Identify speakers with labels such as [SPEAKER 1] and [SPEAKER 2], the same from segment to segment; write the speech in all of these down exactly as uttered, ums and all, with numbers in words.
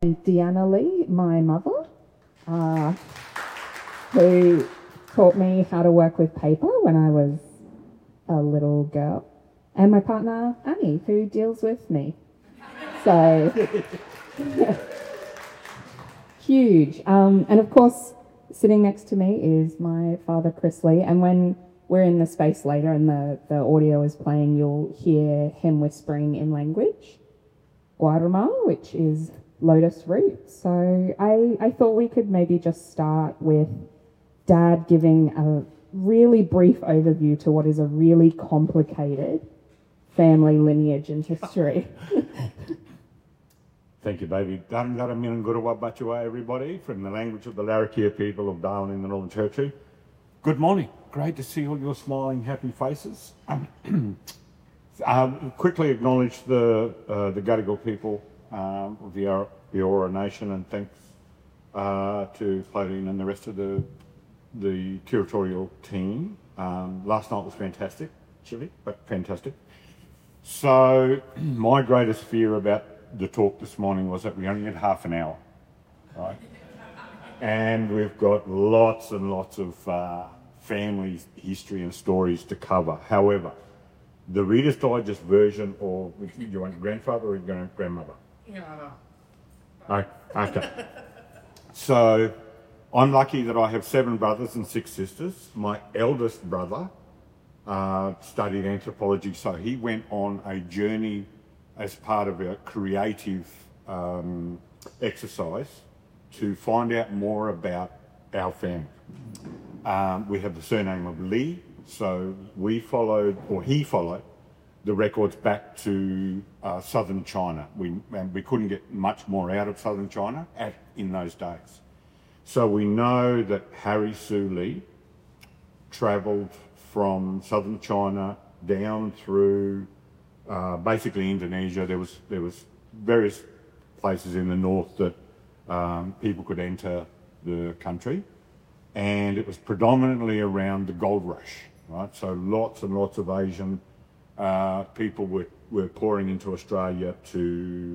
[SPEAKER 1] Deanna Lee, my mother, uh, who taught me how to work with paper when I was a little girl, and my partner Annie, who deals with me. So huge. Um, and of course, sitting next to me is my father, Chris Lee. And when we're in the space later and the, the audio is playing, you'll hear him whispering in language, Guarama, which is lotus root. So I, I thought we could maybe just start with Dad giving a really brief overview to what is a really complicated family lineage and history.
[SPEAKER 2] Thank you, baby. Darangara Minangurawa Bachua, everybody, from the language of the Larrakia people of Darwin in the Northern Territory. Good morning. Great to see all your smiling, happy faces. Um, um, quickly acknowledge the uh, the Gadigal people um, of the Eora Nation, and thanks uh, to Claudine and the rest of the the territorial team. Um, last night was fantastic, chilly, but fantastic. So my greatest fear about the talk this morning was that we only had half an hour, right? And we've got lots and lots of uh, family history and stories to cover. However, the Reader's Digest version, or you want grandfather or grandmother?
[SPEAKER 3] Yeah.
[SPEAKER 2] Oh, okay. So I'm lucky that I have seven brothers and six sisters. My eldest brother uh, studied anthropology, so he went on a journey as part of a creative um, exercise to find out more about our family. Um, we have the surname of Lee, so we followed, or he followed, the records back to uh, southern China. We, and we couldn't get much more out of southern China at, in those days. So we know that Harry Sue Lee travelled from southern China down through Uh, basically Indonesia. There was there was various places in the north that um, people could enter the country, and it was predominantly around the gold rush, right? So lots and lots of Asian uh, people were, were pouring into Australia to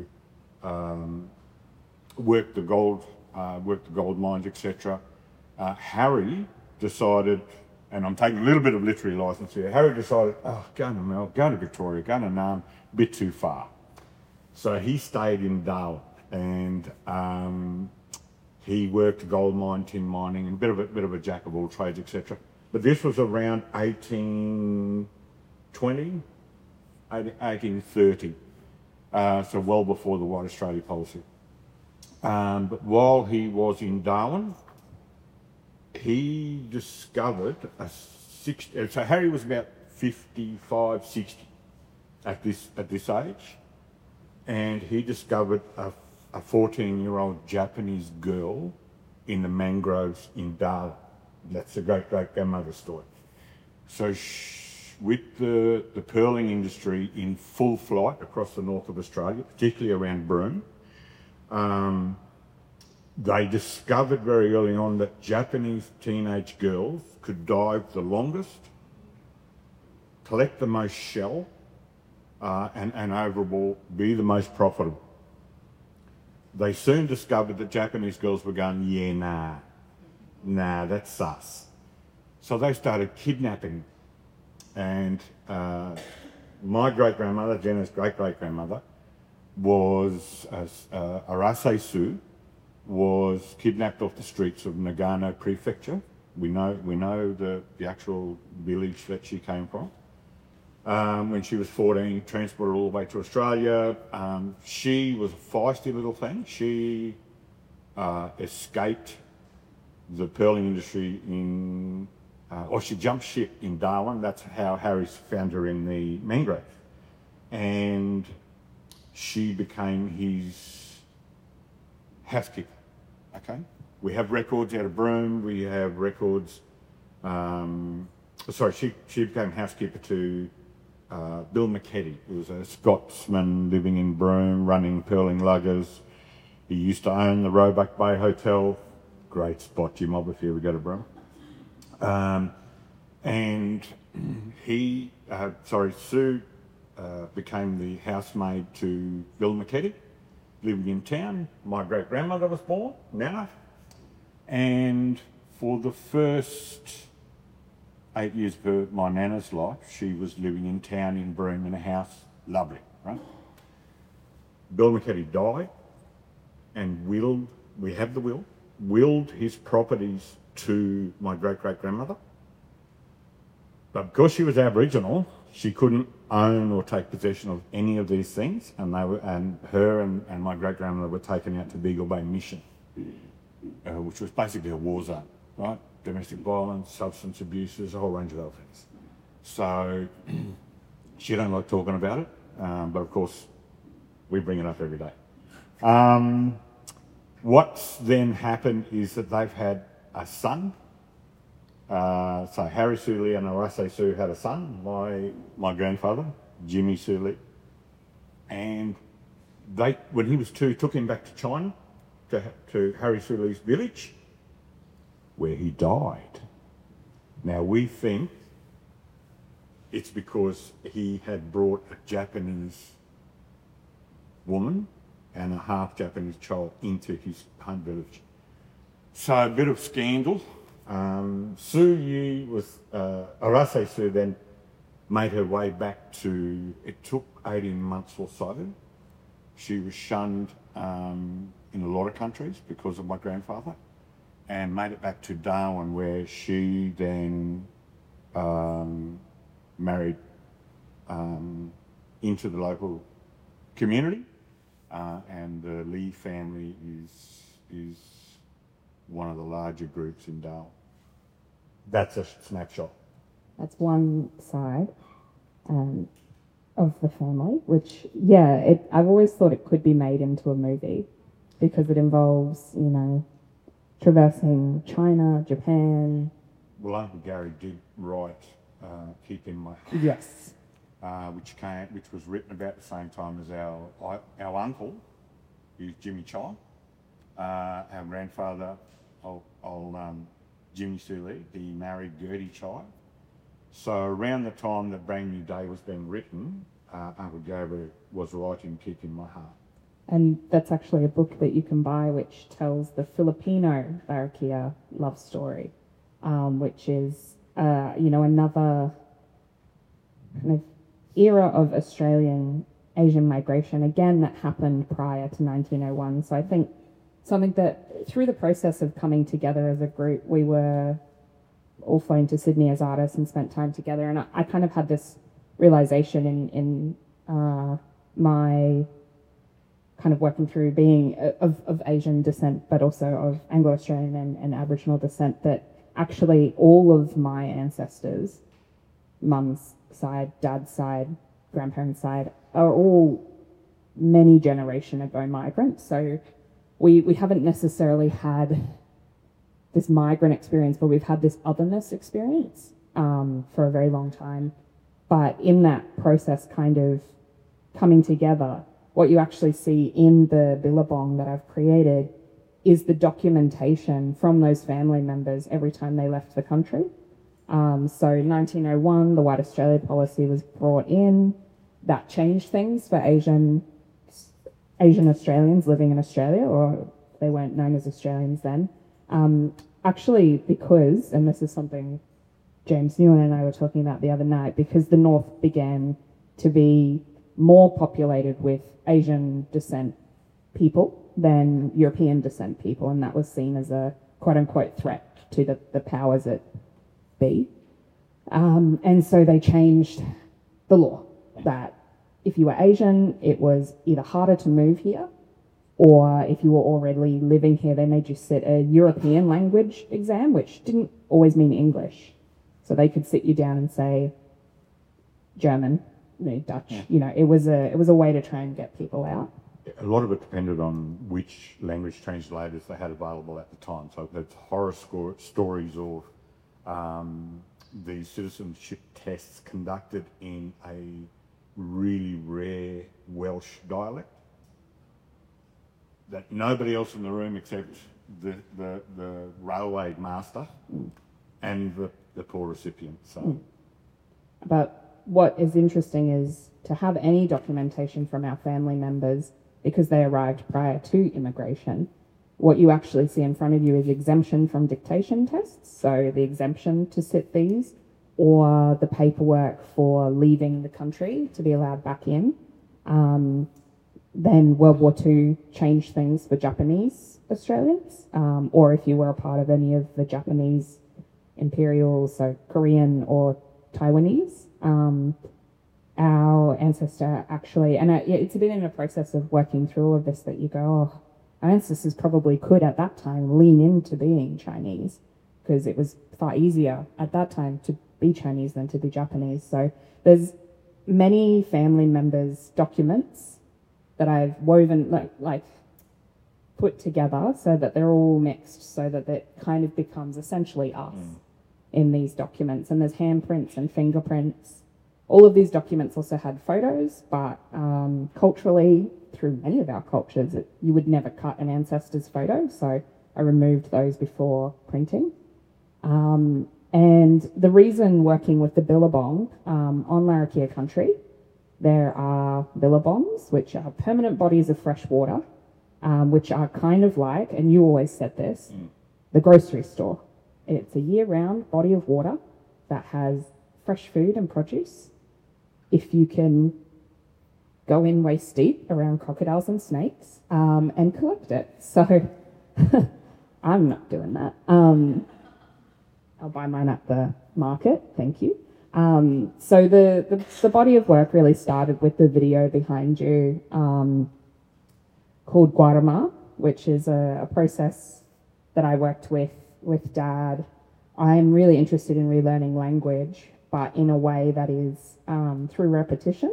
[SPEAKER 2] um, work the gold, uh, work the gold mines, et cetera. Uh, Harry decided, and I'm taking a little bit of literary license here, Harry decided, oh, going to Melbourne, going to Victoria, going to Naarm, a bit too far. So he stayed in Darwin, and um, he worked gold mine, tin mining, and a bit of a, bit of a jack of all trades, et cetera. But this was around eighteen twenty, eighteen thirty, uh, so well before the White Australia policy. Um, but while he was in Darwin, he discovered a sixty, so Harry was about fifty-five, sixty at this at this age, and he discovered a, a fourteen-year-old Japanese girl in the mangroves in Darwin. That's the great-great-grandmother's story. So sh with the, the pearling industry in full flight across the north of Australia, particularly around Broome, um, they discovered very early on that Japanese teenage girls could dive the longest, collect the most shell, uh, and, and overall be the most profitable. They soon discovered that Japanese girls were going, yeah, nah, nah, that's sus. So they started kidnapping. And uh, my great-grandmother, Jenna's great-great-grandmother, was uh, Arase Su, was kidnapped off the streets of Nagano Prefecture. We know we know the, the actual village that she came from. Um, when she was fourteen, transported all the way to Australia. Um, she was a feisty little thing. She uh, escaped the pearling industry in, uh, or she jumped ship in Darwin. That's how Harry found her in the mangrove. And she became his housekeeper. Okay, we have records out of Broome. We have records. Um, sorry, she she became housekeeper to uh, Bill McKetty, who was a Scotsman living in Broome, running pearling luggers. He used to own the Roebuck Bay Hotel. Great spot, Jim, Mob, if you ever go to Broome. Um, and he, uh, sorry, Sue uh, became the housemaid to Bill McKetty. living in town. My great grandmother was born, Nana, and for the first eight years of my Nana's life, she was living in town in Broome in a house, lovely, right? Bill McKetty died and willed, we have the will, willed his properties to my great-great-grandmother. But because she was Aboriginal, she couldn't own or take possession of any of these things, and they were, and her and, and my great-grandmother were taken out to Beagle Bay Mission, uh, which was basically a war zone, right? Domestic violence, substance abuses, a whole range of other things. So she don't like talking about it, um, but of course we bring it up every day. Um, what's then happened is that they've had a son. Uh, so Harry Sue Lee and Arase Sue had a son, my my grandfather, Jimmy Sue Lee. And they, when he was two, took him back to China, to, to Harry Sue Lee's village, where he died. Now we think it's because he had brought a Japanese woman and a half Japanese child into his home village. So a bit of scandal. Um, Sue Yi was, uh, Arase Sue then made her way back to, it took eighteen months or so. She was shunned um, in a lot of countries because of my grandfather, and made it back to Darwin, where she then um, married um, into the local community, uh, and the Lee family is is one of the larger groups in Darwin. That's a snapshot.
[SPEAKER 1] That's one side um, of the family, which, yeah, it, I've always thought it could be made into a movie because it involves, you know, traversing China, Japan.
[SPEAKER 2] Well, Uncle Gary did write uh, Keep in My Heart.
[SPEAKER 1] Yes.
[SPEAKER 2] Uh, which came, which was written about the same time as our our uncle, who's Jimmy Chai, uh, our grandfather, old, old um, Jimmy Sue Lee. He married Gertie Chai. So around the time that Brand New Day was being written, uh, Uncle Gary was writing Keep in My Heart.
[SPEAKER 1] And that's actually a book that you can buy which tells the Filipino Larrakia love story, um, which is, uh, you know, another kind of era of Australian Asian migration, again, that happened prior to nineteen oh one. So I think something that through the process of coming together as a group, we were all flown to Sydney as artists and spent time together. And I, I kind of had this realization in, in uh, my kind of working through being of, of Asian descent, but also of Anglo-Australian and, and Aboriginal descent, that actually all of my ancestors, mum's side, dad's side, grandparents' side, are all many generation ago migrants. So we, we haven't necessarily had this migrant experience, but we've had this otherness experience um, for a very long time. But in that process kind of coming together, what you actually see in the Billabong that I've created is the documentation from those family members every time they left the country. Um, so nineteen oh one, the White Australia policy was brought in. That changed things for Asian Asian Australians living in Australia, or they weren't known as Australians then. Um, actually, because, and this is something James Newen and I were talking about the other night, because the North began to be more populated with Asian descent people than European descent people, and that was seen as a quote-unquote threat to the, the powers that be. Um, and so they changed the law that if you were Asian, it was either harder to move here, or if you were already living here, they made you sit a European language exam, which didn't always mean English. So they could sit you down and say German, you know, Dutch. Yeah. You know, it was a it was a way to try and get people out.
[SPEAKER 2] A lot of it depended on which language translators they had available at the time. So there's horror score, stories of um, the citizenship tests conducted in a really rare Welsh dialect that nobody else in the room except the, the, the railway master mm. and the, the poor recipient. So, mm.
[SPEAKER 1] But what is interesting is to have any documentation from our family members because they arrived prior to immigration. What you actually see in front of you is exemption from dictation tests, so the exemption to sit these, or the paperwork for leaving the country to be allowed back in. Um, then World War Two changed things for Japanese Australians, um, or if you were a part of any of the Japanese imperials, so Korean or Taiwanese. Um, our ancestor actually, and I, it's been in a process of working through all of this that you go, oh, our ancestors probably could at that time lean into being Chinese because it was far easier at that time to be Chinese than to be Japanese. So there's many family members' documents that I've woven, like, like put together so that they're all mixed so that it kind of becomes essentially us mm. in these documents. And there's handprints and fingerprints. All of these documents also had photos, but um, culturally, through many of our cultures, it, you would never cut an ancestor's photo, so I removed those before printing. Um, and the reason working with the billabong, um, on Larrakia country, there are billabongs, which are permanent bodies of fresh water, um, which are kind of like, and you always said this, mm. the grocery store. It's a year-round body of water that has fresh food and produce. If you can go in waist deep around crocodiles and snakes um, and collect it. So I'm not doing that. Um, I'll buy mine at the market, thank you. Um, so the, the, the body of work really started with the video behind you um, called Guarama, which is a, a process that I worked with with Dad. I'm really interested in relearning language, but in a way that is um, through repetition.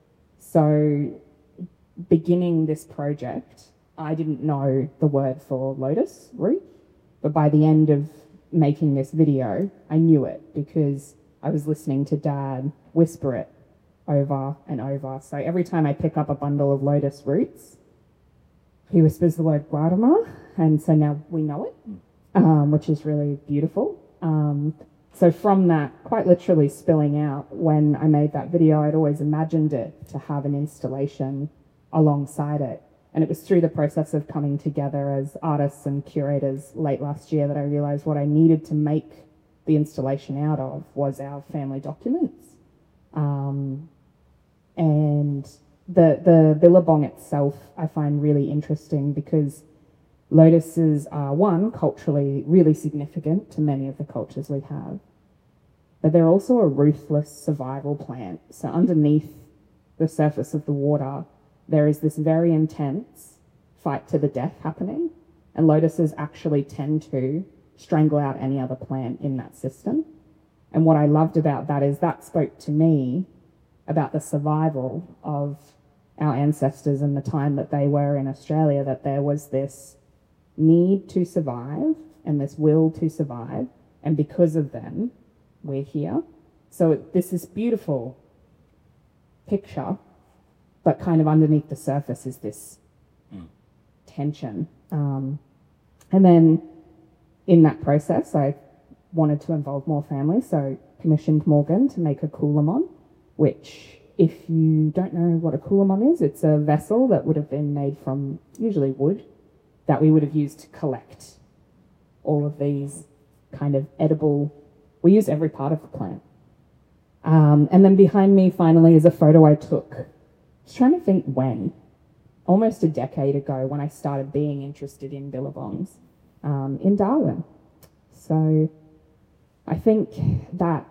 [SPEAKER 1] So beginning this project, I didn't know the word for lotus root, but by the end of making this video, I knew it because I was listening to Dad whisper it over and over. So every time I pick up a bundle of lotus roots, he whispers the word Guarama, and so now we know it, um, which is really beautiful. Um, so from that, quite literally spilling out, when I made that video, I'd always imagined it to have an installation alongside it. And it was through the process of coming together as artists and curators late last year that I realised what I needed to make the installation out of was our family documents. Um, and the, the billabong itself I find really interesting because lotuses are, one, culturally really significant to many of the cultures we have, but they're also a ruthless survival plant. So underneath the surface of the water, there is this very intense fight to the death happening, and lotuses actually tend to strangle out any other plant in that system. And what I loved about that is that spoke to me about the survival of our ancestors and the time that they were in Australia, that there was this need to survive and this will to survive, and because of them, we're here. So this is beautiful picture, but kind of underneath the surface is this mm. tension. Um, and then in that process, I wanted to involve more families, so commissioned Morgan to make a Coolamon, which, if you don't know what a Coolamon is, it's a vessel that would have been made from usually wood that we would have used to collect all of these kind of edible, we use every part of the plant. Um, and then behind me, finally, is a photo I took. I was trying to think when, almost a decade ago, when I started being interested in billabongs um, in Darwin. So I think that,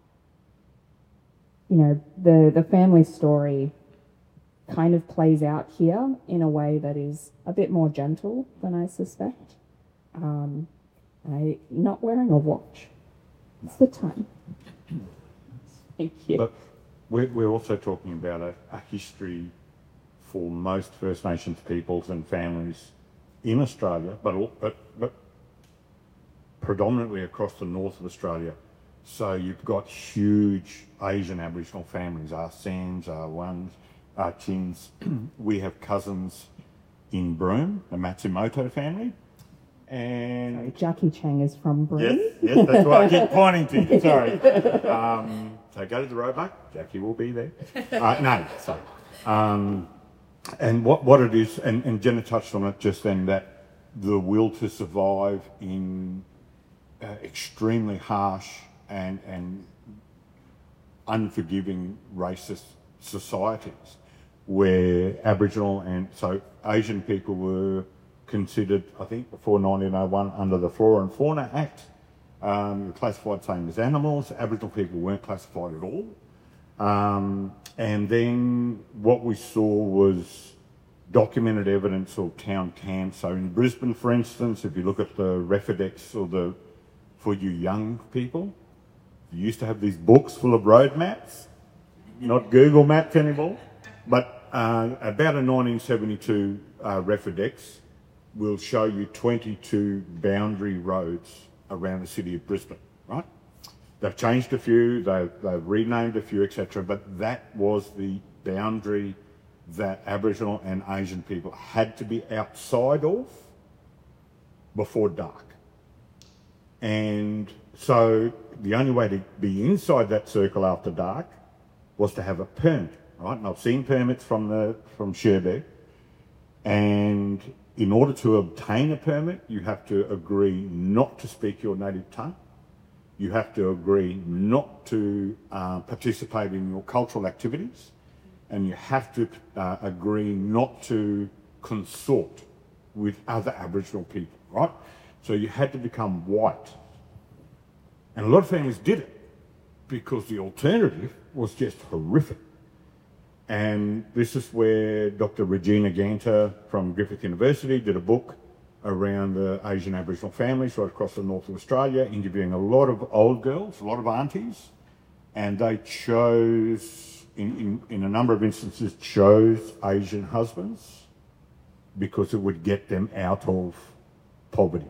[SPEAKER 1] you know, the, the family story kind of plays out here in a way that is a bit more gentle than I suspect. Um, I'm not wearing a watch. It's the time. Thank you.
[SPEAKER 2] But we're, we're also talking about a, a history for most First Nations peoples and families in Australia, but, all, but, but predominantly across the north of Australia. So you've got huge Asian Aboriginal families, our Sams, our Ones, our Chins. We have cousins in Broome, the Matsumoto family. And
[SPEAKER 1] sorry, Jackie Chang is from Broome.
[SPEAKER 2] Yes, yes, that's why I keep pointing to you, sorry. Um, so go to the roadblock, Jackie will be there. Uh, no, sorry. Um, and what, what it is, and, and Jenna touched on it just then, that the will to survive in uh, extremely harsh and, and unforgiving racist societies where Aboriginal and so Asian people were considered, I think, before nineteen oh one under the Flora and Fauna Act, um, classified same as animals. Aboriginal people weren't classified at all. Um, and then what we saw was documented evidence of town camps. So in Brisbane, for instance, if you look at the Refidex, or the, for you young people, you used to have these books full of road maps, not Google Maps anymore, but uh, about a nineteen seventy-two uh, Refidex will show you twenty-two boundary roads around the city of Brisbane, right? They've changed a few, they've, they've renamed a few, et cetera, but that was the boundary that Aboriginal and Asian people had to be outside of before dark. And so the only way to be inside that circle after dark was to have a permit, right? And I've seen permits from the from Sherbrooke, and in order to obtain a permit, you have to agree not to speak your native tongue. You have to agree not to uh, participate in your cultural activities, and you have to uh, agree not to consort with other Aboriginal people, right? So you had to become white. And a lot of families did it because the alternative was just horrific. And this is where Doctor Regina Ganter from Griffith University did a book around the Asian Aboriginal families right across the north of Australia, interviewing a lot of old girls, a lot of aunties, and they chose, in, in, in a number of instances, chose Asian husbands because it would get them out of poverty.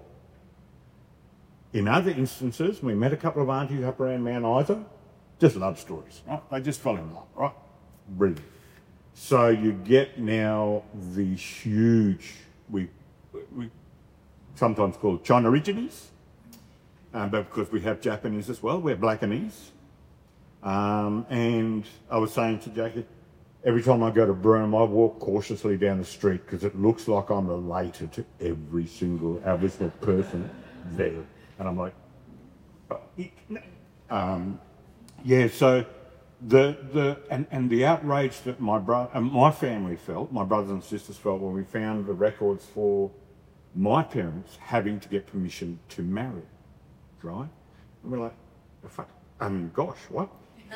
[SPEAKER 2] In other instances, we met a couple of aunties up around Mount Isa, just love stories, right? They just fell in love, right? Brilliant. So you get now these huge, we, we sometimes called China Origines, um, but because we have Japanese as well, we're Blackanese. Um, and I was saying to Jackie, every time I go to Broome, I walk cautiously down the street because it looks like I'm related to every single Aboriginal person there. And I'm like, um, yeah, so the, the, and, and the outrage that my brother, and my family felt, my brothers and sisters felt when we found the records for my parents having to get permission to marry, right? And we're like, fuck, I mean, gosh, what?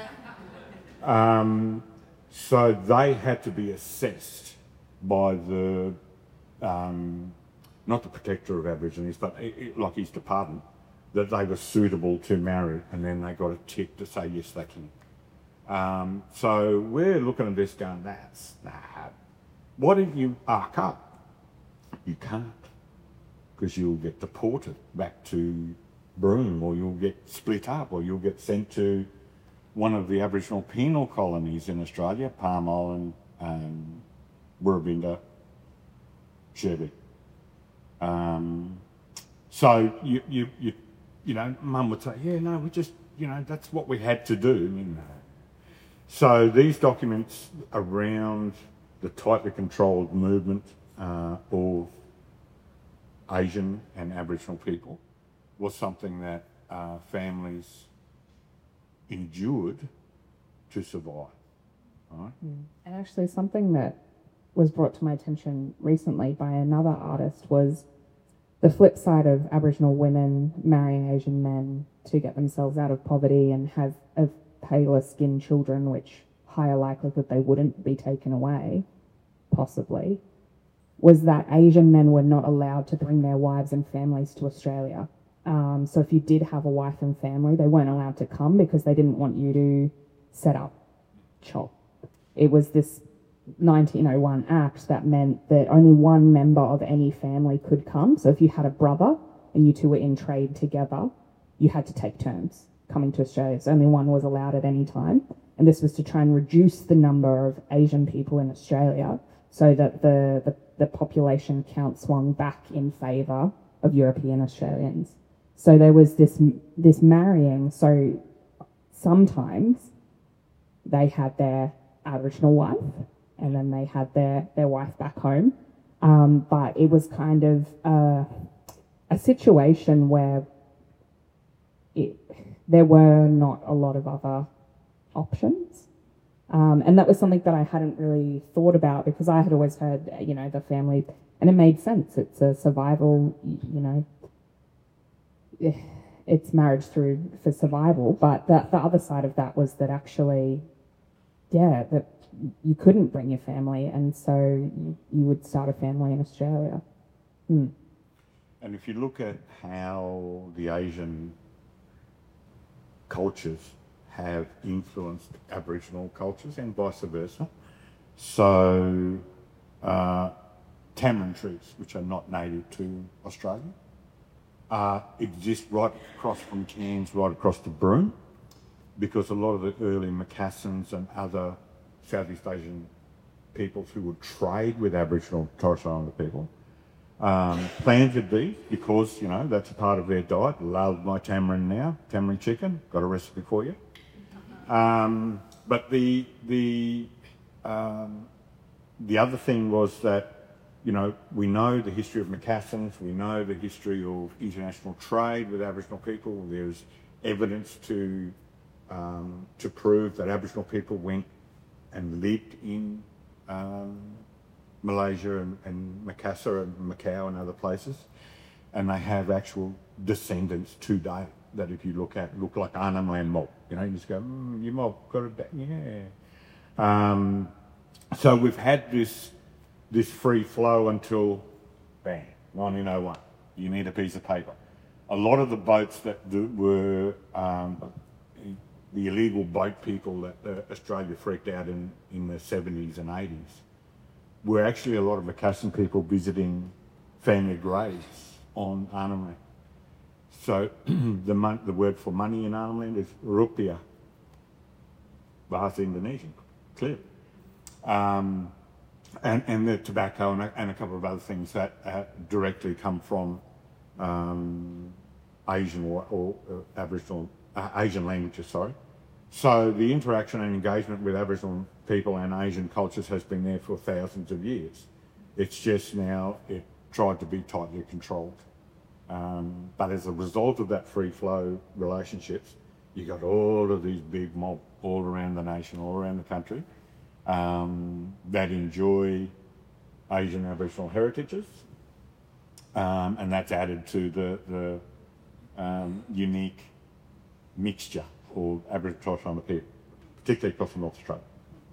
[SPEAKER 2] um, so they had to be assessed by the, um, not the protector of Aborigines, but it, it, like Easter Pardon, that they were suitable to marry, and then they got a tick to say yes they can. Um, so we're looking at this going, that's, nah, why didn't you arc up? You can't, because you'll get deported back to Broome, or you'll get split up, or you'll get sent to one of the Aboriginal penal colonies in Australia, Palm Island, um, Woorabinda, Sherbrooke. Um, so you, you, you, you know, Mum would say, yeah, no, we just, you know, that's what we had to do. I mean, so these documents around the tightly controlled movement uh, of Asian and Aboriginal people was something that uh, families endured to survive. Right?
[SPEAKER 1] Mm. And actually something that was brought to my attention recently by another artist was the flip side of Aboriginal women marrying Asian men to get themselves out of poverty and have a paler skinned children, which higher likelihood they wouldn't be taken away, possibly, was that Asian men were not allowed to bring their wives and families to Australia. Um, so if you did have a wife and family, they weren't allowed to come because they didn't want you to set up shop. It was this nineteen oh one Act that meant that only one member of any family could come. So if you had a brother and you two were in trade together, you had to take turns coming to Australia. So only one was allowed at any time. And this was to try and reduce the number of Asian people in Australia so that the, the, the population count swung back in favour of European Australians. So there was this this marrying. So sometimes they had their Aboriginal wife and then they had their, their wife back home. Um, but it was kind of uh, a situation where it, there were not a lot of other options. Um, and that was something that I hadn't really thought about, because I had always heard, you know, the family, and it made sense. It's a survival, you know, it's marriage through for survival. But the, the other side of that was that actually, yeah, that you couldn't bring your family, and so you, you would start a family in Australia. Hmm.
[SPEAKER 2] And if you look at how the Asian cultures have influenced Aboriginal cultures and vice versa, so uh, tamarind trees, which are not native to Australia, uh, exist right across from Cairns, right across to Broome, because a lot of the early Macassans and other Southeast Asian peoples who would trade with Aboriginal and Torres Strait Islander people um, planted these because, you know, that's a part of their diet. Love my tamarind now, tamarind chicken, got a recipe for you. Um, but the, the, um, the other thing was that, you know, we know the history of Macassans, we know the history of international trade with Aboriginal people. There's evidence to, um, to prove that Aboriginal people went and lived in um, Malaysia and, and Makassar and Macau and other places, and they have actual descendants today that, if you look at, look like Arnhem Land mob. You know, you just go, mm, your mob got it back, yeah. Um, so we've had this this free flow until, bang, nineteen oh one. You need a piece of paper. A lot of the boats that do, were um, the illegal boat people that uh, Australia freaked out in, in the seventies and eighties were actually a lot of Macassan people visiting family graves on Arnhem Land. So the, mon- the word for money in Arnhem Land is rupiah, bahasa Indonesian, clearly. Um, and, and the tobacco and a, and a couple of other things that uh, directly come from um, Asian or, or uh, Aboriginal, uh, Asian languages, sorry. So the interaction and engagement with Aboriginal people and Asian cultures has been there for thousands of years. It's just now it tried to be tightly controlled. Um, but as a result of that free flow relationships, you got all of these big mob all around the nation, all around the country, um, that enjoy Asian Aboriginal heritages, um, and that's added to the, the um, unique mixture of Aboriginal Torres Strait Islander people, particularly across North Australia.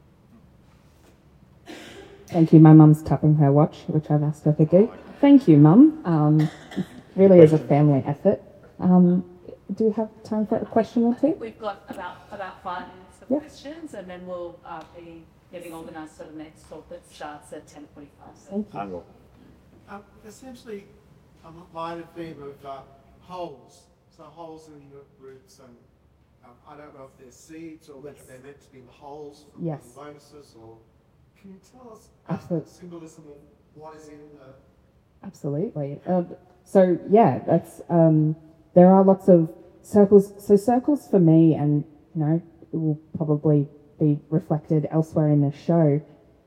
[SPEAKER 1] Thank you. My mum's tapping her watch, which I've asked her to do. Thank you, Mum. Um, really is a family effort. Um, do you have time for a question or two?
[SPEAKER 3] We've got about about five minutes of
[SPEAKER 1] yep.
[SPEAKER 3] questions, and then we'll uh, be getting organised for the next talk that starts at ten forty-five. So.
[SPEAKER 1] Thank you.
[SPEAKER 4] Um, essentially, a minor theme of uh, holes. So holes in the roots, and um, I don't know if they're seeds or whether
[SPEAKER 1] yes.
[SPEAKER 4] they're meant to be holes from
[SPEAKER 1] yes.
[SPEAKER 4] bonuses, or can you tell us
[SPEAKER 1] Absolutely.
[SPEAKER 4] the symbolism of what is in the...
[SPEAKER 1] Absolutely. Uh, so yeah, that's um, there are lots of circles. So circles for me, and you know, it will probably be reflected elsewhere in the show,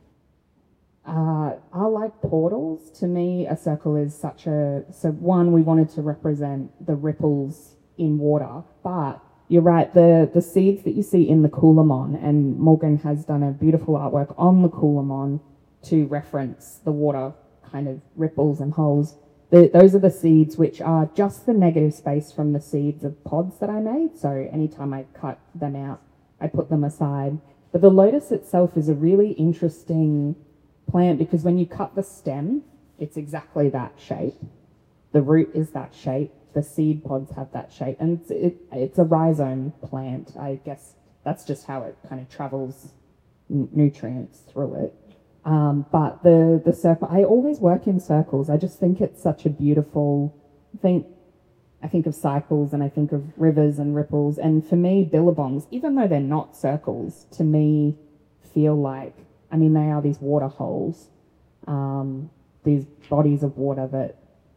[SPEAKER 1] uh, are like portals. To me, a circle is such a... So one, we wanted to represent the ripples in water, but you're right, the, the seeds that you see in the Coolamon, and Morgan has done a beautiful artwork on the Coolamon to reference the water kind of ripples and holes. The, those are the seeds which are just the negative space from the seeds of pods that I made. So anytime I cut them out, I put them aside. But the lotus itself is a really interesting plant, because when you cut the stem, it's exactly that shape. The root is that shape. The seed pods have that shape. And it's, it, it's a rhizome plant. I guess that's just how it kind of travels n- nutrients through it. Um, but the, the circle, I always work in circles. I just think it's such a beautiful thing. I think of cycles and I think of rivers and ripples. And for me, billabongs, even though they're not circles, to me feel like, I mean, they are these water holes, um, these bodies of water that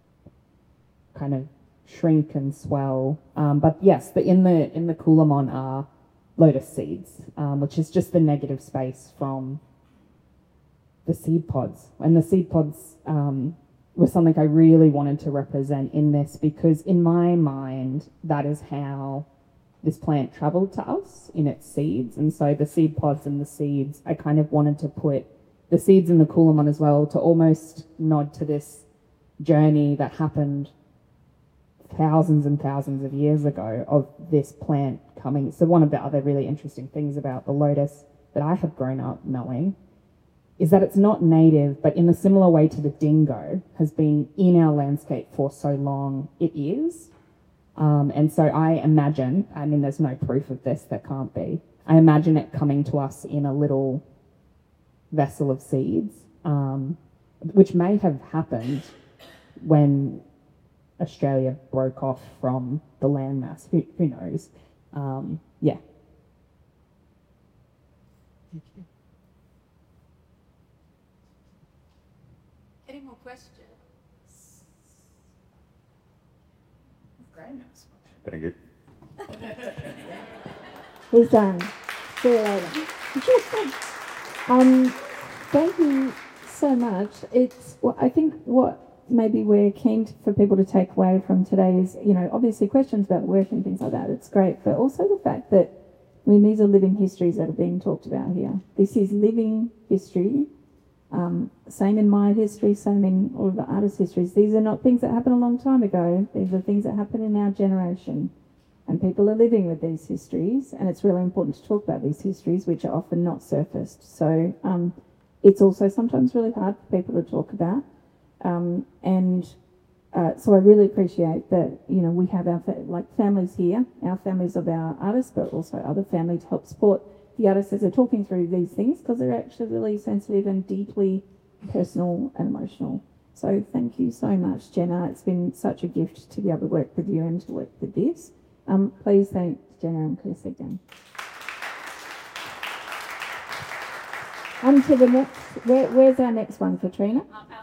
[SPEAKER 1] kind of shrink and swell. Um, but yes, the, in the in the Coolamon are lotus seeds, um, which is just the negative space from the seed pods. And the seed pods um, was something I really wanted to represent in this, because in my mind, that is how this plant traveled to us, in its seeds. And so the seed pods and the seeds, I kind of wanted to put the seeds in the Coolamon as well, to almost nod to this journey that happened thousands and thousands of years ago of this plant coming. So one of the other really interesting things about the lotus that I have grown up knowing is that it's not native, but in a similar way to the dingo has been in our landscape for so long, it is. Um, and so I imagine, I mean, there's no proof of this, there can't be. I imagine it coming to us in a little vessel of seeds, um, which may have happened when Australia broke off from the landmass. Who, who knows? Um, yeah.
[SPEAKER 4] Thank you.
[SPEAKER 3] Any more questions? Great.
[SPEAKER 2] Thank you.
[SPEAKER 5] He's done. See you later. um, thank you so much. It's, well, I think what maybe we're keen to, for people to take away from today is, you know, obviously questions about work and things like that. It's great, but also the fact that, I mean, these are living histories that are being talked about here. This is living history. Um, same in my history, same in all of the artists' histories. These are not things that happened a long time ago. These are things that happen in our generation. And people are living with these histories, and it's really important to talk about these histories, which are often not surfaced. So um, it's also sometimes really hard for people to talk about. Um, and uh, so I really appreciate that, you know, we have our fa- like families here, our families of our artists, but also other families to help support the artists as they're talking through these things, because they're actually really sensitive and deeply personal and emotional. So thank you so much, Jenna. It's been such a gift to be able to work with you and to work with this. Um, please thank Jenna and Chris again. On to the next, where, where's our next one, Katrina?
[SPEAKER 3] Um, our